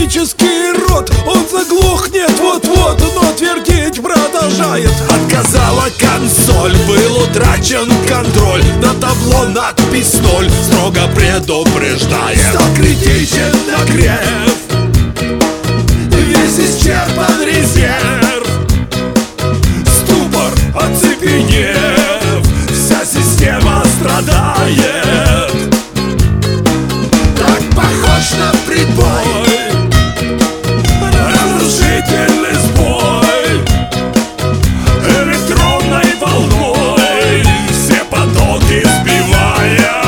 человеческий род. Он заглохнет вот-вот, но твердить продолжает. Отказала консоль, был утрачен контроль. На табло надпись 0 строго предупреждает. Стал критичен нагрев, весь исчерпан резерв. ступор, Оцепенев, вся система страдает. так похож на прибой. Разрушительный сбой электронной волной, все потоки сбивая.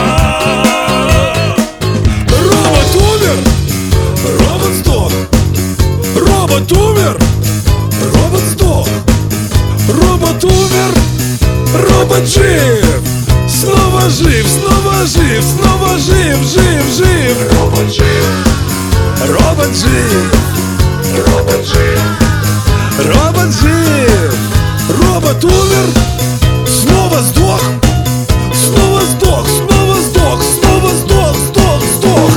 Робот умер, робот сдох. Робот умер, робот сдох. Робот умер, робот жив. Снова жив, снова жив, снова жив, жив, жив. Робот жив, Робот жив, робот жив. робот жив. Робот умер, снова сдох. Снова сдох, снова сдох, снова сдох, сдох, сдох.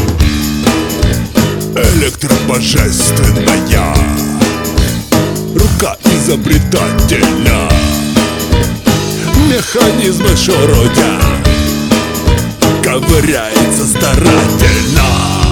Электробожественная рука изобретателя, механизмы шурудя, ковыряется старательно.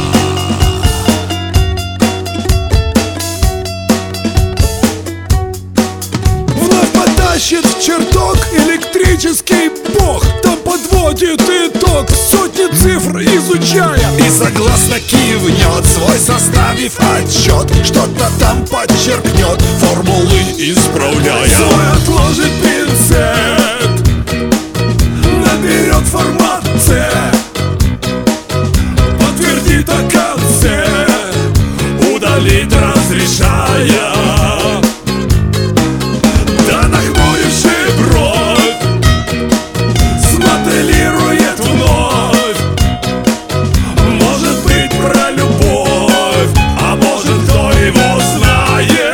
Вновь потащит в чертог электрический бог. Там подводит итог, сотни цифр изучая. И согласно кивнет, свой составив отчет, что-то там подчеркнет, формулы исправляя. Свой отложит пинцет, наберет формат C, Подтвердит о конце, удалить разрешая. Да нахмуривший бровь, смоделирует вновь. Может быть про любовь, а может кто его знает.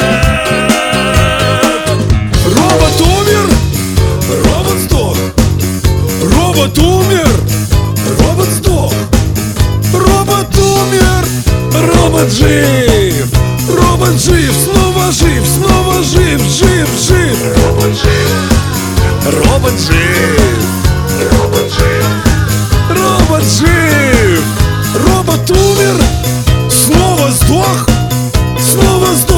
робот умер, робот сдох. Робот умер, робот сдох. Робот умер, робот жив. Робот жив, снова жив, снова жив, жив, жив. Робот жив, Робот жив, робот жив. робот жив. Робот умер, снова сдох, снова сдох.